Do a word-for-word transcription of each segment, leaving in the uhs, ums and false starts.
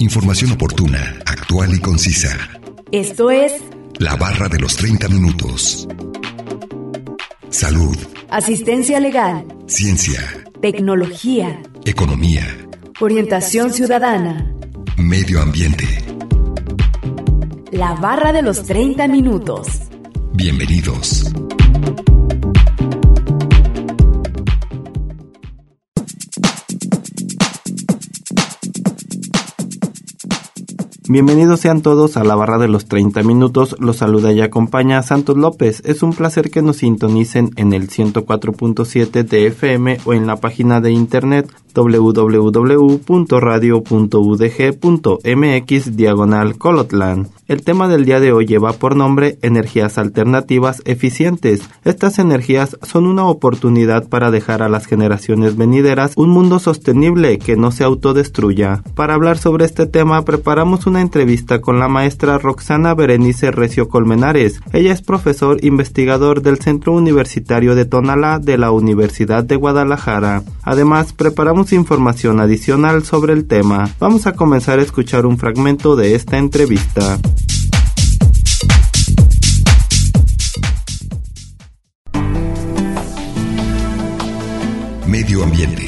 Información oportuna, actual y concisa. Esto es La Barra de los treinta minutos. Salud. Asistencia legal. Ciencia. Tecnología. Economía. Orientación ciudadana. Medio ambiente. La Barra de los treinta minutos. Bienvenidos. Bienvenidos sean todos a la Barra de los treinta minutos. Los saluda y acompaña Santos López. Es un placer que nos sintonicen en el ciento cuatro punto siete de F M o en la página de internet doble u doble u doble u punto radio punto u d g punto m x diagonal Colotlan. El tema del día de hoy lleva por nombre energías alternativas eficientes. Estas energías son una oportunidad para dejar a las generaciones venideras un mundo sostenible que no se autodestruya. Para hablar sobre este tema preparamos una entrevista con la maestra Roxana Berenice Recio Colmenares. Ella es profesor investigador del Centro Universitario de Tonalá de la Universidad de Guadalajara. Además, preparamos información adicional sobre el tema. Vamos a comenzar a escuchar un fragmento de esta entrevista. Medio ambiente.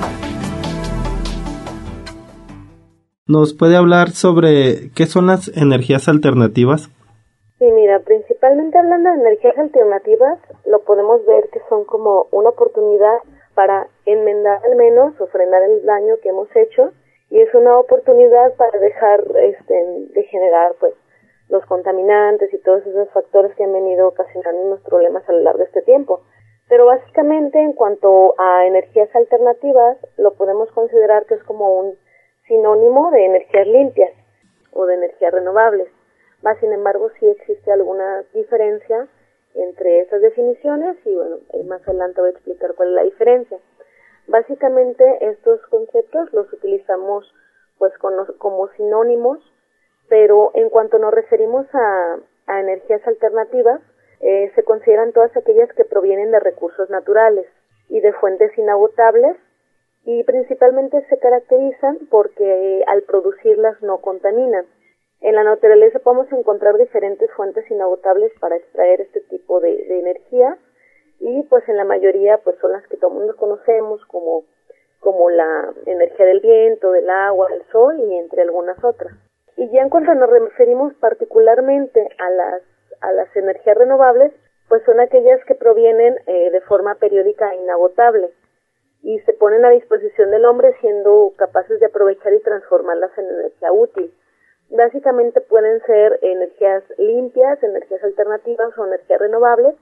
¿Nos puede hablar sobre qué son las energías alternativas? Sí, mira, principalmente hablando de energías alternativas, lo podemos ver que son como una oportunidad para enmendar al menos o frenar el daño que hemos hecho, y es una oportunidad para dejar este, de generar pues los contaminantes y todos esos factores que han venido ocasionando unos problemas a lo largo de este tiempo. Pero básicamente en cuanto a energías alternativas, lo podemos considerar que es como un sinónimo de energías limpias o de energías renovables. Más sin embargo, sí existe alguna diferencia entre esas definiciones y bueno, más adelante voy a explicar cuál es la diferencia. Básicamente estos conceptos los utilizamos pues con, como sinónimos, pero en cuanto nos referimos a, a energías alternativas, eh, se consideran todas aquellas que provienen de recursos naturales y de fuentes inagotables, y principalmente se caracterizan porque eh, al producirlas no contaminan. En la naturaleza podemos encontrar diferentes fuentes inagotables para extraer este tipo de, de energía, y pues en la mayoría pues son las que todo el mundo conocemos como, como la energía del viento, del agua, del sol y entre algunas otras. Y ya en cuanto nos referimos particularmente a las, a las energías renovables, pues son aquellas que provienen eh, de forma periódica e inagotable y se ponen a disposición del hombre siendo capaces de aprovechar y transformarlas en energía útil. Básicamente pueden ser energías limpias, energías alternativas o energías renovables,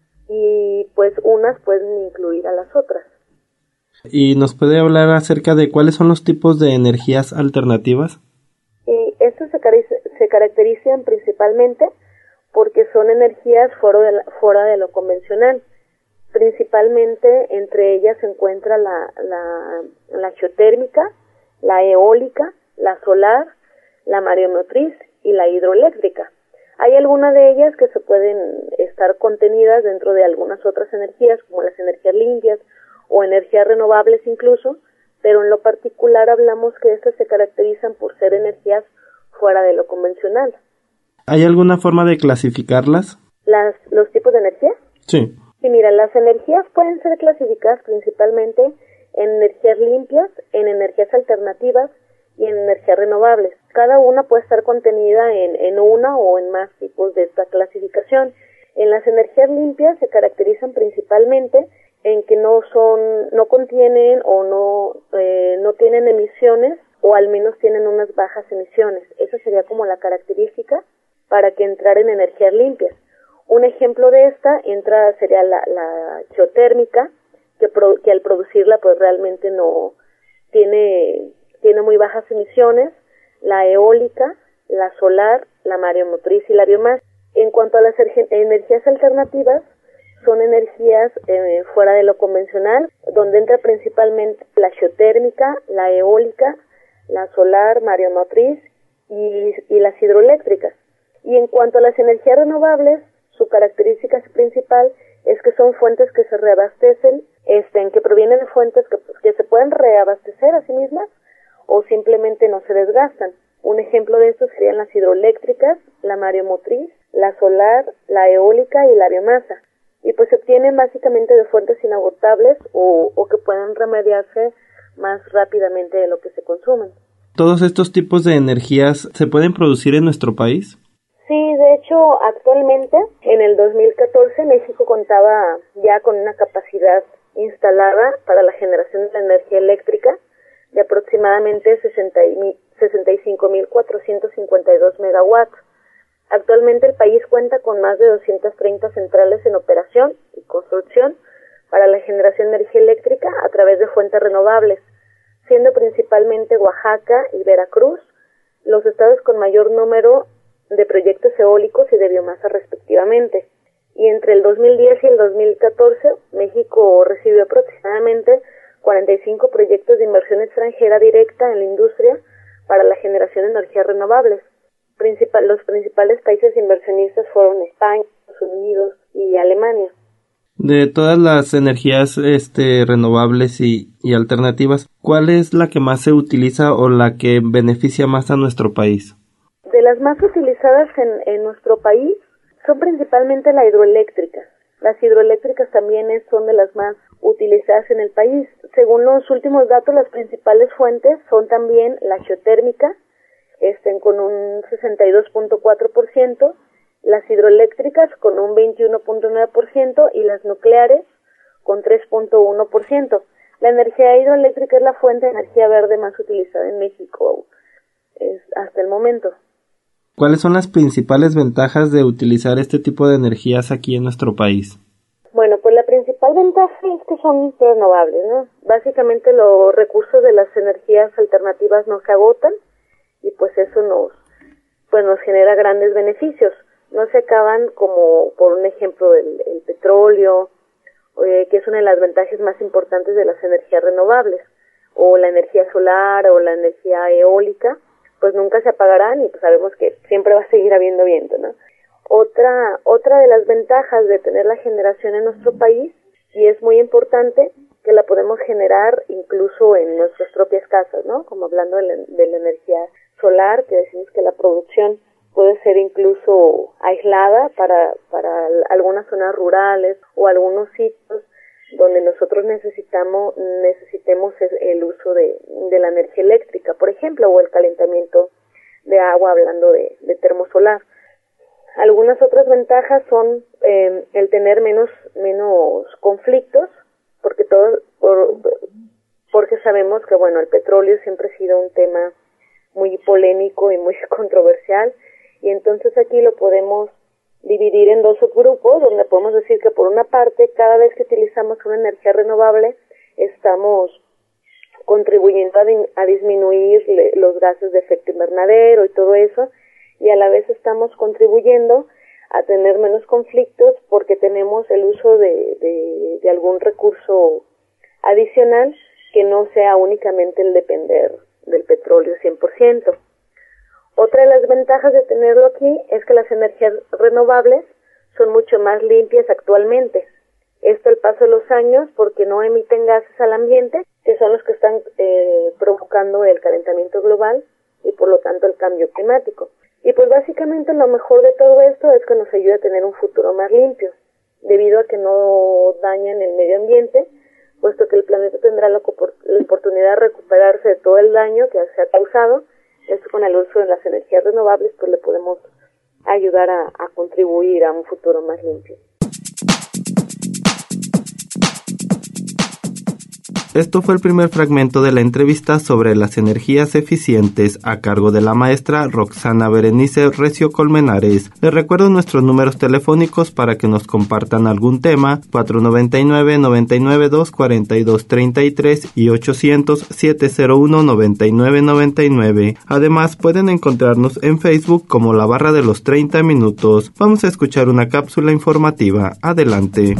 y pues unas pueden incluir a las otras. ¿Y nos puede hablar acerca de cuáles son los tipos de energías alternativas? Y estos se, car- se caracterizan principalmente porque son energías fuera de, la, fuera de lo convencional. Principalmente entre ellas se encuentra la, la, la geotérmica, la eólica, la solar, la mareomotriz y la hidroeléctrica. Hay algunas de ellas que se pueden estar contenidas dentro de algunas otras energías, como las energías limpias o energías renovables incluso, pero en lo particular hablamos que estas se caracterizan por ser energías fuera de lo convencional. ¿Hay alguna forma de clasificarlas? Las, ¿Los tipos de energía? Sí. Sí, mira, las energías pueden ser clasificadas principalmente en energías limpias, en energías alternativas y en energías renovables. Cada una puede estar contenida en, en una o en más tipos de esta clasificación. En las energías limpias se caracterizan principalmente en que no son, no contienen o no, eh, no tienen emisiones, o al menos tienen unas bajas emisiones. Esa sería como la característica para que entrar en energías limpias. Un ejemplo de esta entra sería la, la geotérmica, que, pro, que al producirla pues realmente no tiene, tiene muy bajas emisiones, la eólica, la solar, la mareomotriz y la biomasa. En cuanto a las energías alternativas, son energías eh, fuera de lo convencional, donde entra principalmente la geotérmica, la eólica, la solar, mareomotriz y, y las hidroeléctricas. Y en cuanto a las energías renovables, su característica principal es que son fuentes que se reabastecen, este, en que provienen de fuentes que, que se pueden reabastecer a sí mismas o simplemente no se desgastan. Un ejemplo de esto serían las hidroeléctricas, la mareomotriz, la solar, la eólica y la biomasa. Y pues se obtienen básicamente de fuentes inagotables o, o que pueden remediarse más rápidamente de lo que se consumen. ¿Todos estos tipos de energías se pueden producir en nuestro país? Sí, de hecho, actualmente, en el dos mil catorce, México contaba ya con una capacidad instalada para la generación de la energía eléctrica de aproximadamente sesenta y cinco mil cuatrocientos cincuenta y dos megawatts. Actualmente el país cuenta con más de doscientas treinta centrales en operación y construcción para la generación de energía eléctrica a través de fuentes renovables, siendo principalmente Oaxaca y Veracruz los estados con mayor número de proyectos eólicos y de biomasa respectivamente. Y entre el dos mil diez y el dos mil catorce, México recibió aproximadamente cuarenta y cinco proyectos de inversión extranjera directa en la industria para la generación de energías renovables. Principal, los principales países inversionistas fueron España, Estados Unidos y Alemania. De todas las energías este, renovables y, y alternativas, ¿cuál es la que más se utiliza o la que beneficia más a nuestro país? De las más utilizadas en, en nuestro país son principalmente la hidroeléctrica. Las hidroeléctricas también es, son de las más utilizadas en el país. Según los últimos datos, las principales fuentes son también la geotérmica, estén con un sesenta y dos punto cuatro por ciento, las hidroeléctricas con un veintiuno punto nueve por ciento y las nucleares con tres punto uno por ciento. La energía hidroeléctrica es la fuente de energía verde más utilizada en México es, hasta el momento. ¿Cuáles son las principales ventajas de utilizar este tipo de energías aquí en nuestro país? Bueno, pues la principal ventaja es que son renovables, ¿no? Básicamente los recursos de las energías alternativas no se agotan y pues eso nos, pues nos genera grandes beneficios. No se acaban como, por un ejemplo, el, el petróleo, eh, que es una de las ventajas más importantes de las energías renovables, o la energía solar o la energía eólica, pues nunca se apagarán y pues sabemos que siempre va a seguir habiendo viento, ¿no? Otra, otra de las ventajas de tener la generación en nuestro país, y es muy importante, que la podemos generar incluso en nuestras propias casas, ¿no? Como hablando de la, de la energía solar, que decimos que la producción puede ser incluso aislada para, para algunas zonas rurales o algunos sitios donde nosotros necesitamos necesitemos el uso de, de la energía eléctrica, por ejemplo, o el calentamiento de agua, hablando de, de termosolar. Algunas otras ventajas son eh, el tener menos menos conflictos, porque todo por, porque sabemos que bueno el petróleo siempre ha sido un tema muy polémico y muy controversial, y entonces aquí lo podemos dividir en dos subgrupos, donde podemos decir que por una parte, cada vez que utilizamos una energía renovable, estamos contribuyendo a, di- a disminuir le- los gases de efecto invernadero y todo eso, y a la vez estamos contribuyendo a tener menos conflictos porque tenemos el uso de, de, de algún recurso adicional que no sea únicamente el depender del petróleo cien por ciento. Otra de las ventajas de tenerlo aquí es que las energías renovables son mucho más limpias actualmente. Esto al paso de los años porque no emiten gases al ambiente, que son los que están eh, provocando el calentamiento global y por lo tanto el cambio climático. Y pues básicamente lo mejor de todo esto es que nos ayuda a tener un futuro más limpio, debido a que no dañan el medio ambiente, puesto que el planeta tendrá la, la oportunidad de recuperarse de todo el daño que se ha causado. Esto con el uso de las energías renovables, pues le podemos ayudar a, a contribuir a un futuro más limpio. Esto fue el primer fragmento de la entrevista sobre las energías eficientes a cargo de la maestra Roxana Berenice Recio Colmenares. Les recuerdo nuestros números telefónicos para que nos compartan algún tema: cuatro noventa y nueve, noventa y nueve, dos cuarenta y dos, treinta y tres y ochocientos, siete cero uno, noventa y nueve noventa y nueve. Además, pueden encontrarnos en Facebook como La Barra de los treinta Minutos. Vamos a escuchar una cápsula informativa. Adelante.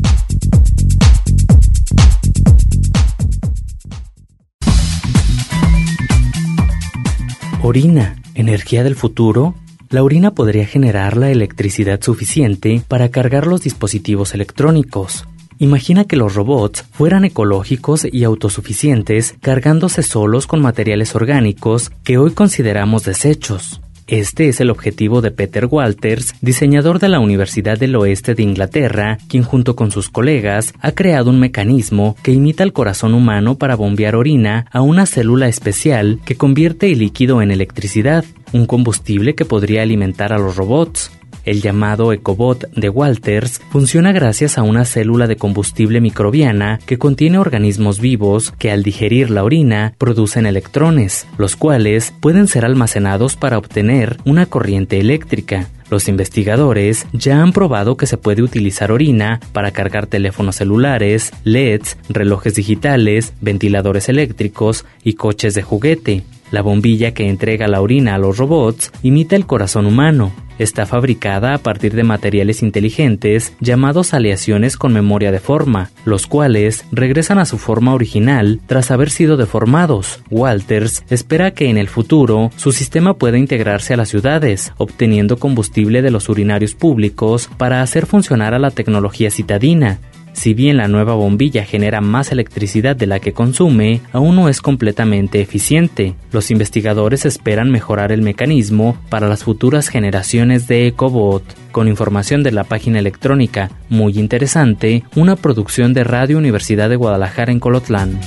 Orina, energía del futuro. La orina podría generar la electricidad suficiente para cargar los dispositivos electrónicos. Imagina que los robots fueran ecológicos y autosuficientes, cargándose solos con materiales orgánicos que hoy consideramos desechos. Este es el objetivo de Peter Walters, diseñador de la Universidad del Oeste de Inglaterra, quien junto con sus colegas ha creado un mecanismo que imita el corazón humano para bombear orina a una célula especial que convierte el líquido en electricidad, un combustible que podría alimentar a los robots. El llamado Ecobot de Walters funciona gracias a una célula de combustible microbiana que contiene organismos vivos que al digerir la orina producen electrones, los cuales pueden ser almacenados para obtener una corriente eléctrica. Los investigadores ya han probado que se puede utilizar orina para cargar teléfonos celulares, L E Ds, relojes digitales, ventiladores eléctricos y coches de juguete. La bombilla que entrega la orina a los robots imita el corazón humano. Está fabricada a partir de materiales inteligentes llamados aleaciones con memoria de forma, los cuales regresan a su forma original tras haber sido deformados. Walters espera que en el futuro su sistema pueda integrarse a las ciudades, obteniendo combustible de los urinarios públicos para hacer funcionar a la tecnología citadina. Si bien la nueva bombilla genera más electricidad de la que consume, aún no es completamente eficiente. Los investigadores esperan mejorar el mecanismo para las futuras generaciones de Ecobot. Con información de la página electrónica Muy Interesante, una producción de Radio Universidad de Guadalajara en Colotlán.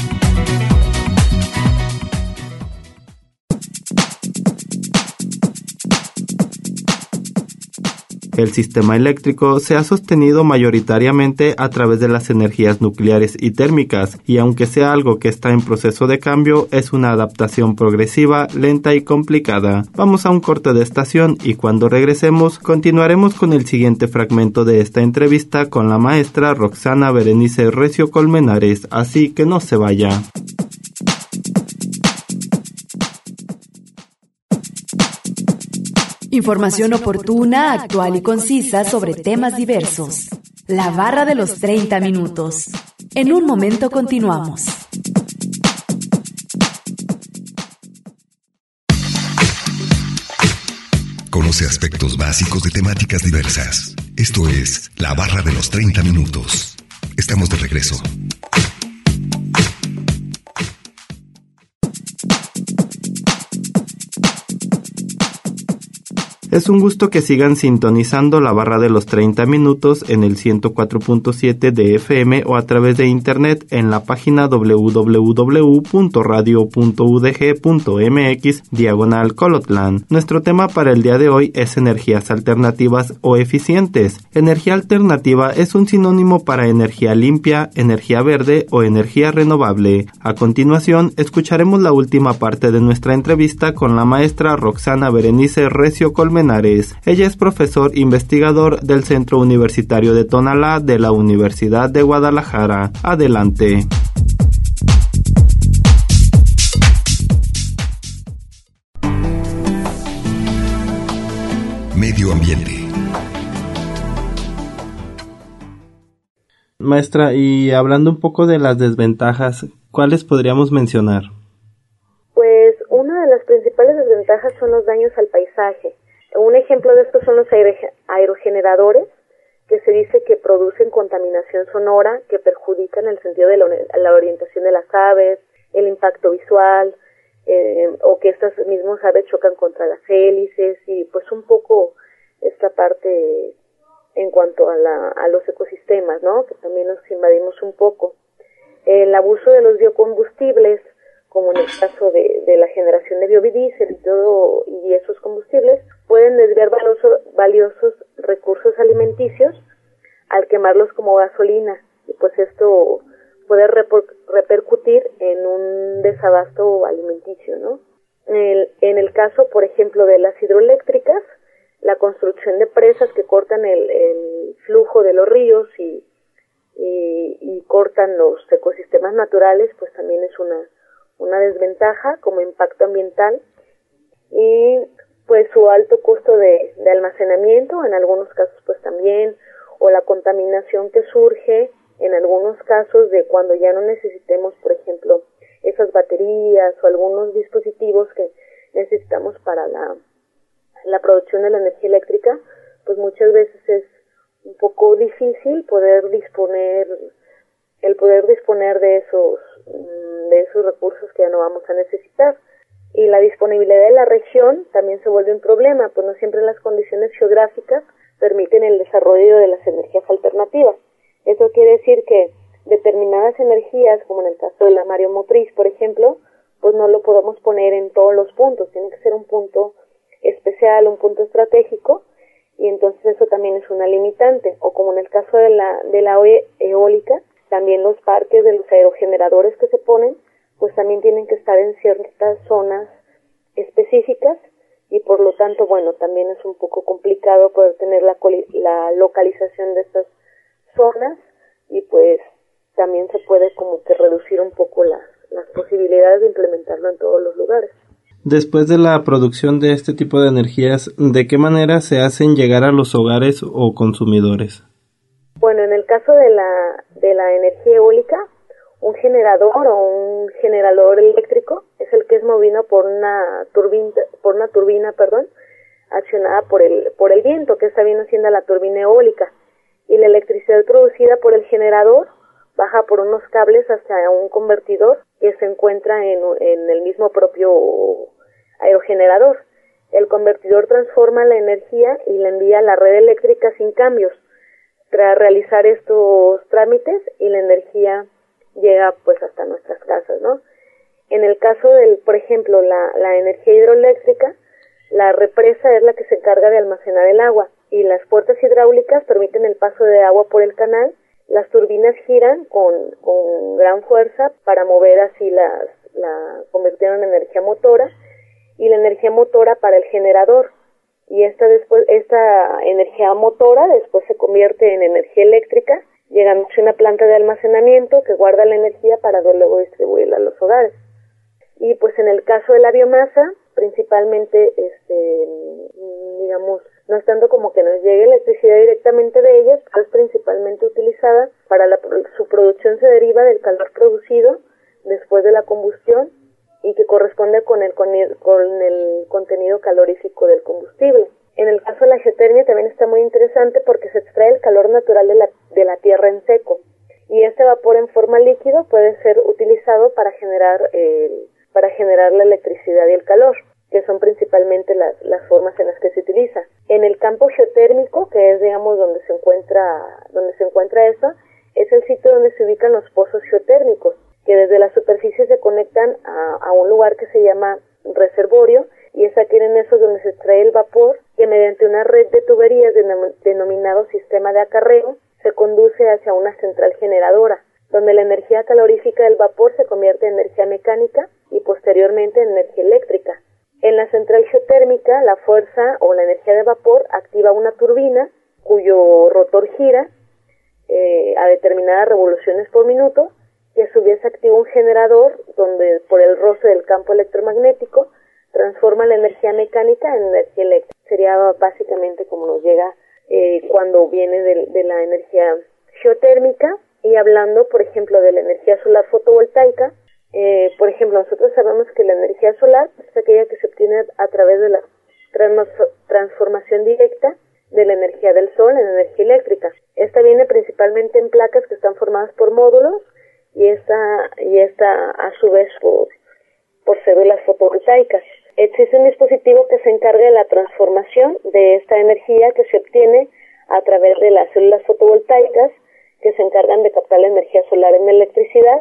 El sistema eléctrico se ha sostenido mayoritariamente a través de las energías nucleares y térmicas, y aunque sea algo que está en proceso de cambio, es una adaptación progresiva, lenta y complicada. Vamos a un corte de estación y cuando regresemos continuaremos con el siguiente fragmento de esta entrevista con la maestra Roxana Berenice Recio Colmenares, así que no se vaya. Información oportuna, actual y concisa sobre temas diversos. La barra de los treinta minutos. En un momento continuamos. Conoce aspectos básicos de temáticas diversas. Esto es La Barra de los treinta minutos. Estamos de regreso. Es un gusto que sigan sintonizando la barra de los treinta minutos en el ciento cuatro punto siete de F M o a través de internet en la página doble u doble u doble u punto radio punto u d g punto m x diagonal Colotlán. Nuestro tema para el día de hoy es energías alternativas o eficientes. Energía alternativa es un sinónimo para energía limpia, energía verde o energía renovable. A continuación, escucharemos la última parte de nuestra entrevista con la maestra Roxana Berenice Recio Colmenares. Ella es profesor investigador del Centro Universitario de Tonalá de la Universidad de Guadalajara. Adelante. Medio ambiente. Maestra, y hablando un poco de las desventajas, ¿cuáles podríamos mencionar? Pues una de las principales desventajas son los daños al paisaje. Un ejemplo de esto son los aerogeneradores, que se dice que producen contaminación sonora que perjudican el sentido de la, la orientación de las aves, el impacto visual, eh, o que estas mismas aves chocan contra las hélices, y pues un poco esta parte en cuanto a, la, a los ecosistemas, ¿no? Que también nos invadimos un poco. El abuso de los biocombustibles, como en el caso de, de la generación de biodiesel y todo, y esos combustibles, pueden desviar valioso, valiosos recursos alimenticios al quemarlos como gasolina, y pues esto puede reper, repercutir en un desabasto alimenticio, ¿no? En el, en el caso, por ejemplo, de las hidroeléctricas, la construcción de presas que cortan el, el flujo de los ríos y, y, y cortan los ecosistemas naturales, pues también es una una desventaja como impacto ambiental, y pues su alto costo de, de almacenamiento en algunos casos pues también, o la contaminación que surge en algunos casos de cuando ya no necesitemos, por ejemplo, esas baterías o algunos dispositivos que necesitamos para la, la producción de la energía eléctrica, pues muchas veces es un poco difícil poder disponer, el poder disponer de esos, de esos recursos que ya no vamos a necesitar. Y la disponibilidad de la región también se vuelve un problema, pues no siempre las condiciones geográficas permiten el desarrollo de las energías alternativas. Eso quiere decir que determinadas energías, como en el caso de la mareomotriz, por ejemplo, pues no lo podemos poner en todos los puntos, tiene que ser un punto especial, un punto estratégico, y entonces eso también es una limitante. O como en el caso de la, de la eólica, también los parques de los aerogeneradores que se ponen, pues también tienen que estar en ciertas zonas específicas, y por lo tanto, bueno, también es un poco complicado poder tener la, la localización de estas zonas, y pues también se puede como que reducir un poco las, las posibilidades de implementarlo en todos los lugares. Después de la producción de este tipo de energías, ¿de qué manera se hacen llegar a los hogares o consumidores? Bueno, en el caso de la, de la energía eólica, un generador o un generador eléctrico es el que es movido por una turbina, por una turbina, perdón, accionada por el, por el viento, que está bien siendo la turbina eólica, y la electricidad producida por el generador baja por unos cables hasta un convertidor que se encuentra en, en el mismo propio aerogenerador. El convertidor transforma la energía y la envía a la red eléctrica sin cambios. Tras realizar estos trámites, y la energía llega pues hasta nuestras casas, ¿no? En el caso del, por ejemplo, la, la energía hidroeléctrica, la represa es la que se encarga de almacenar el agua, y las puertas hidráulicas permiten el paso de agua por el canal. Las turbinas giran con, con gran fuerza para mover así las, la, convertir en energía motora, y la energía motora para el generador. Y esta después, esta energía motora después se convierte en energía eléctrica, llegando a una planta de almacenamiento que guarda la energía para luego distribuirla a los hogares. Y pues en el caso de la biomasa, principalmente, este, digamos, no es tanto como que nos llegue electricidad directamente de ellas, pero es principalmente utilizada para la, su producción se deriva del calor producido después de la combustión, y que corresponde con el, con el, con el contenido calorífico del combustible. En el caso de la geotermia también está muy interesante porque se extrae el calor natural de la, de la tierra en seco, y este vapor en forma líquido puede ser utilizado para generar eh, para generar la electricidad y el calor, que son principalmente las, las formas en las que se utiliza. En el campo geotérmico, que es, digamos, donde se encuentra donde se encuentra eso, es el sitio donde se ubican los pozos geotérmicos, que desde la superficie se conectan a, a un lugar que se llama reservorio, y es aquí en eso donde se extrae el vapor, que mediante una red de tuberías denominado sistema de acarreo se conduce hacia una central generadora, donde la energía calorífica del vapor se convierte en energía mecánica y posteriormente en energía eléctrica. En la central geotérmica, la fuerza o la energía de vapor activa una turbina cuyo rotor gira eh, a determinadas revoluciones por minuto, y a su vez activa un generador donde por el roce del campo electromagnético transforma la energía mecánica en energía eléctrica. Sería básicamente como nos llega eh, cuando viene de, de la energía geotérmica. Y hablando, por ejemplo, de la energía solar fotovoltaica, eh, por ejemplo, nosotros sabemos que la energía solar es aquella que se obtiene a través de la trans- transformación directa de la energía del sol en energía eléctrica. Esta viene principalmente en placas que están formadas por módulos, y esta, y esta a su vez por, por células fotovoltaicas. Existe un dispositivo que se encarga de la transformación de esta energía que se obtiene a través de las células fotovoltaicas, que se encargan de captar la energía solar en electricidad,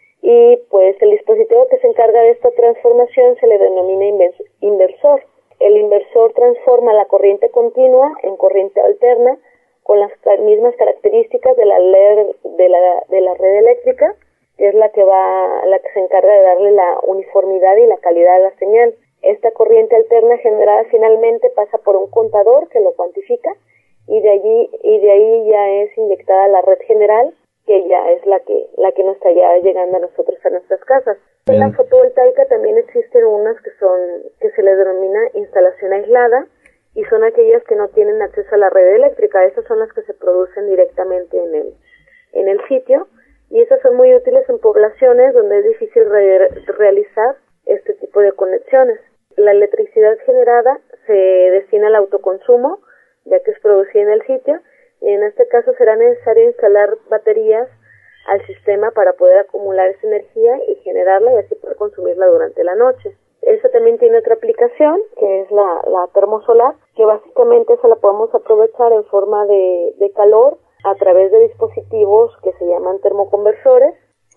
y pues el dispositivo que se encarga de esta transformación se le denomina inversor. El inversor transforma la corriente continua en corriente alterna con las mismas características de la, de la, de la red eléctrica, que es la que va, la que se encarga de darle la uniformidad y la calidad a la señal. Esta corriente alterna generada finalmente pasa por un contador que lo cuantifica, y de allí y de ahí ya es inyectada a la red general, que ya es la que la que nos está ya llegando a nosotros a nuestras casas. En la fotovoltaica también existen unas que son que se les denomina instalación aislada, y son aquellas que no tienen acceso a la red eléctrica. Esas son las que se producen directamente en el en el sitio, y esas son muy útiles en poblaciones donde es difícil re- realizar este tipo de conexiones. La electricidad generada se destina al autoconsumo, ya que es producida en el sitio, En este caso será necesario instalar baterías al sistema para poder acumular esa energía y generarla y así poder consumirla durante la noche. Eso también tiene otra aplicación, que es la, la termosolar, que básicamente esa la podemos aprovechar en forma de, de calor a través de dispositivos que se llaman termoconversores,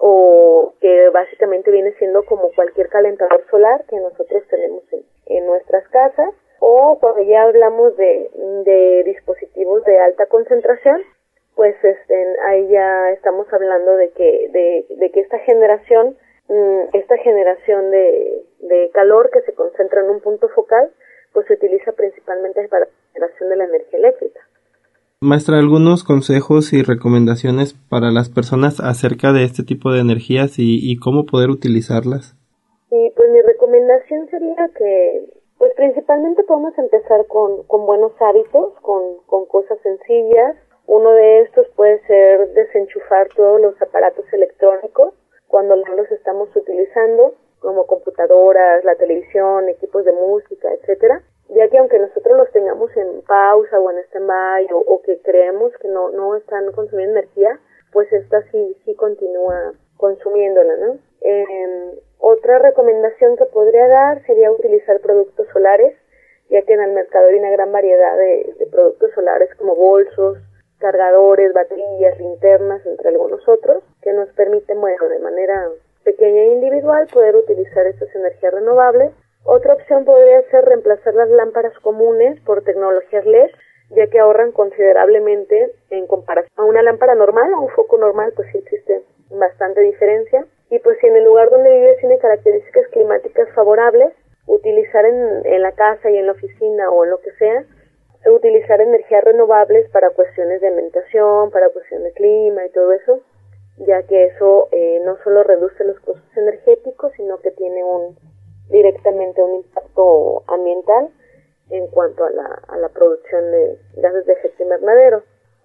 o que básicamente viene siendo como cualquier calentador solar que nosotros tenemos en, en nuestras casas, o cuando ya hablamos de, de dispositivos de alta concentración, pues este, ahí ya estamos hablando de que, de, de que esta generación, esta generación de, de calor que se concentra en un punto focal, pues se utiliza principalmente para la generación de la energía eléctrica. Maestra, ¿algunos consejos y recomendaciones para las personas acerca de este tipo de energías y, y cómo poder utilizarlas? Sí, pues mi recomendación sería que, pues principalmente podemos empezar con, con buenos hábitos, con, con cosas sencillas. Uno de estos puede ser desenchufar todos los aparatos electrónicos cuando los estamos utilizando, como computadoras, la televisión, equipos de música, etcétera, ya que aunque nosotros los tengamos en pausa o en stand-by o, o que creemos que no no están consumiendo energía, pues esta sí sí continúa consumiéndola, ¿no? Eh, otra recomendación que podría dar sería utilizar productos solares, ya que en el mercado hay una gran variedad de, de productos solares como bolsos, cargadores, baterías, linternas, entre algunos otros, que nos permiten, bueno, de manera pequeña e individual poder utilizar estas energías renovables. Otra opción podría ser reemplazar las lámparas comunes por tecnologías L E D, ya que ahorran considerablemente en comparación a una lámpara normal, a un foco normal, pues sí existe bastante diferencia. Y pues si en el lugar donde vives tiene características climáticas favorables, utilizar en, en la casa y en la oficina o en lo que sea, utilizar energías renovables para cuestiones de alimentación, para cuestiones de clima y todo eso, ya que eso eh, no solo reduce los costos energéticos, sino que tiene un directamente un impacto ambiental en cuanto a la, a la producción de gases de efecto invernadero.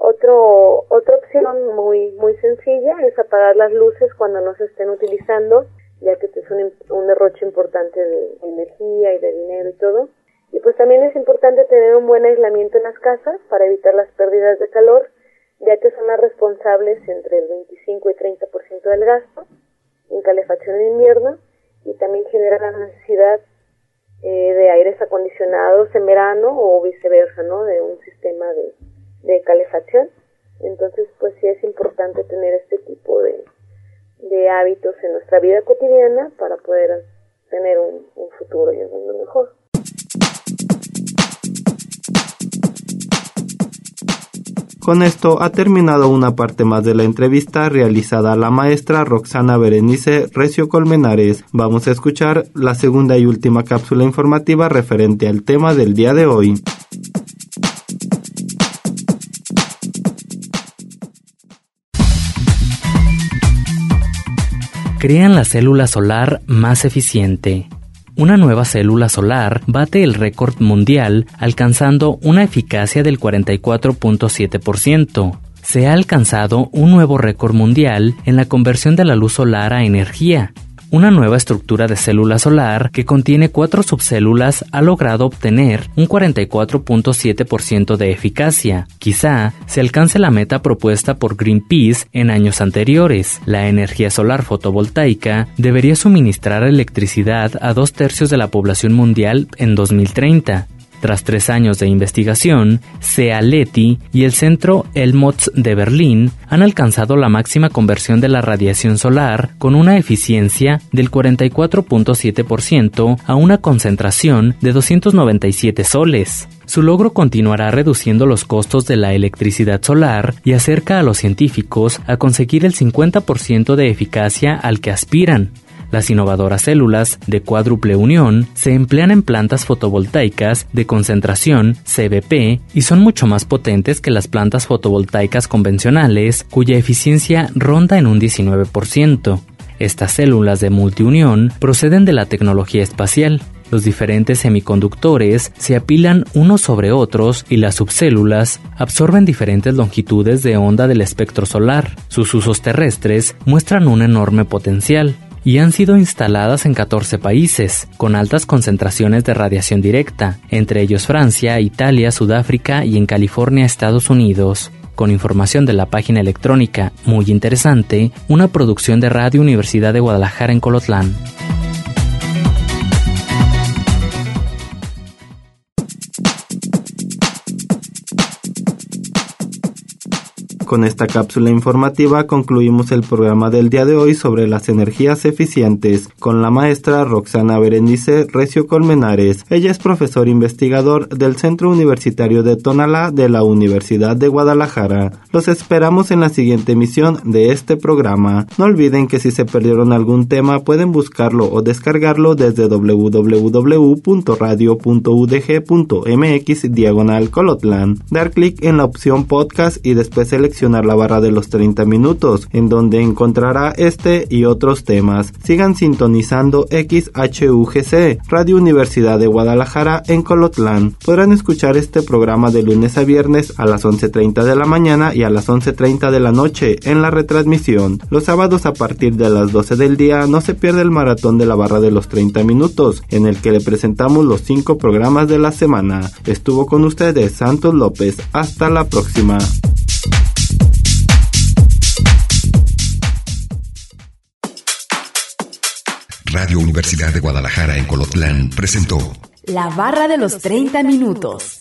Otro, otra opción muy muy sencilla es apagar las luces cuando no se estén utilizando, ya que este es un, un derroche importante de energía y de dinero y todo. Y pues también es importante tener un buen aislamiento en las casas para evitar las pérdidas de calor, ya que son las responsables entre el veinticinco y treinta por ciento del gasto en calefacción en invierno, y también genera la necesidad eh, de aires acondicionados en verano o viceversa, ¿no? De un sistema de, de calefacción. Entonces, pues sí es importante tener este tipo de, de hábitos en nuestra vida cotidiana para poder tener un, un futuro y un mundo mejor. Con esto ha terminado una parte más de la entrevista realizada a la maestra Roxana Berenice Recio Colmenares. Vamos a escuchar la segunda y última cápsula informativa referente al tema del día de hoy. Crean la célula solar más eficiente. Una nueva célula solar bate el récord mundial alcanzando una eficacia del cuarenta y cuatro punto siete por ciento. Se ha alcanzado un nuevo récord mundial en la conversión de la luz solar a energía. Una nueva estructura de célula solar que contiene cuatro subcélulas ha logrado obtener un cuarenta y cuatro punto siete por ciento de eficacia. Quizá se alcance la meta propuesta por Greenpeace en años anteriores. La energía solar fotovoltaica debería suministrar electricidad a dos tercios de la población mundial en dos mil treinta. Tras tres años de investigación, CEA-Leti y el Centro Helmholtz de Berlín han alcanzado la máxima conversión de la radiación solar con una eficiencia del cuarenta y cuatro punto siete por ciento a una concentración de doscientos noventa y siete soles. Su logro continuará reduciendo los costos de la electricidad solar y acerca a los científicos a conseguir el cincuenta por ciento de eficacia al que aspiran. Las innovadoras células de cuádruple unión se emplean en plantas fotovoltaicas de concentración C V P y son mucho más potentes que las plantas fotovoltaicas convencionales, cuya eficiencia ronda en un diecinueve por ciento. Estas células de multiunión proceden de la tecnología espacial. Los diferentes semiconductores se apilan unos sobre otros y las subcélulas absorben diferentes longitudes de onda del espectro solar. Sus usos terrestres muestran un enorme potencial y han sido instaladas en catorce países, con altas concentraciones de radiación directa, entre ellos Francia, Italia, Sudáfrica y en California, Estados Unidos. con información de la página electrónica Muy Interesante, una producción de Radio Universidad de Guadalajara en Colotlán. Con esta cápsula informativa concluimos el programa del día de hoy sobre las energías eficientes con la maestra Roxana Berenice Recio Colmenares. Ella es profesor investigador del Centro Universitario de Tonalá de la Universidad de Guadalajara. Los esperamos en la siguiente emisión de este programa. No olviden que si se perdieron algún tema pueden buscarlo o descargarlo desde doble u doble u doble u punto radio punto u d g punto m x diagonal Colotlán. Dar clic en la opción podcast y después seleccionar la barra de los treinta minutos, en donde encontrará este y otros temas. Sigan sintonizando X H U G C, Radio Universidad de Guadalajara en Colotlán. Podrán escuchar este programa de lunes a viernes a las once treinta de la mañana y a las once treinta de la noche en la retransmisión. Los sábados a partir de las doce del día no se pierde el maratón de la barra de los treinta minutos, en el que le presentamos los cinco programas de la semana. Estuvo con ustedes Santos López. Hasta la próxima. Radio Universidad de Guadalajara en Colotlán presentó La Barra de los treinta minutos.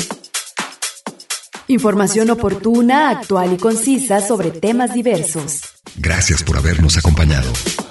Información oportuna, actual y concisa sobre temas diversos. Gracias por habernos acompañado.